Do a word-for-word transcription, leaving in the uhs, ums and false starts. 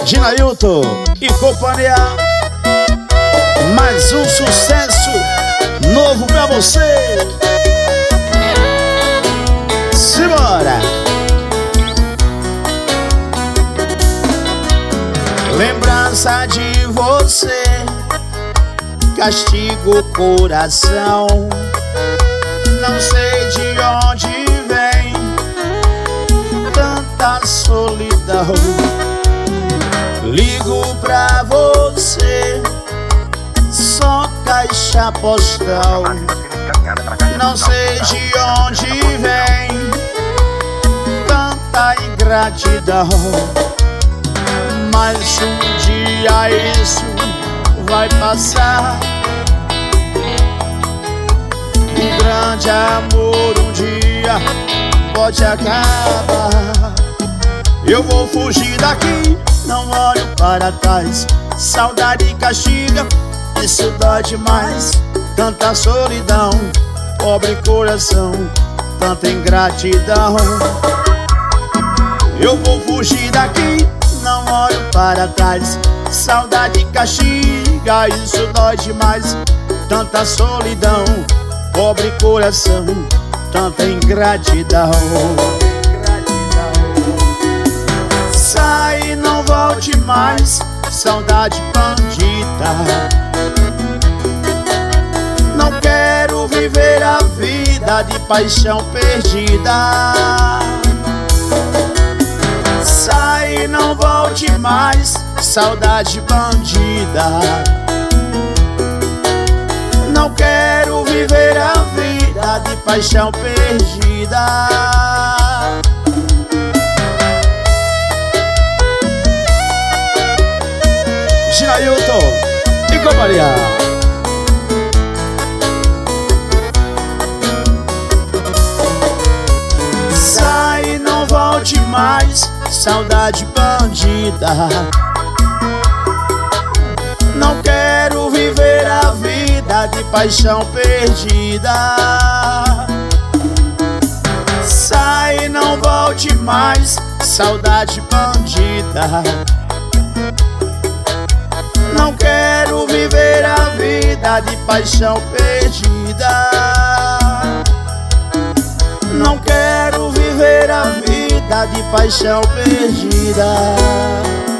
Ginailton e companhia. Mais um sucesso novo pra você. Simbora! Lembrança de você castiga o coração. Não sei de onde vem tanta solidão. Ligo pra você, só caixa postal. Não sei de onde vem tanta ingratidão. Mas um dia isso vai passar. Um grande amor um dia pode acabar. Eu vou fugir daqui, não olho para trás. Saudade castiga, isso dói demais. Tanta solidão, pobre coração, tanta ingratidão. Eu vou fugir daqui, não olho para trás. Saudade castiga, isso dói demais. Tanta solidão, pobre coração, tanta ingratidão. Sai, não volte mais, saudade bandida. Não quero viver a vida de paixão perdida. Sai, não volte mais, saudade bandida. Não quero viver a vida de paixão perdida. Ginailton e companhia. Sai, não volte mais, saudade bandida. Não quero viver a vida de paixão perdida. Sai, não volte mais, saudade bandida. Não quero viver a vida de paixão perdida. Não quero viver a vida de paixão perdida.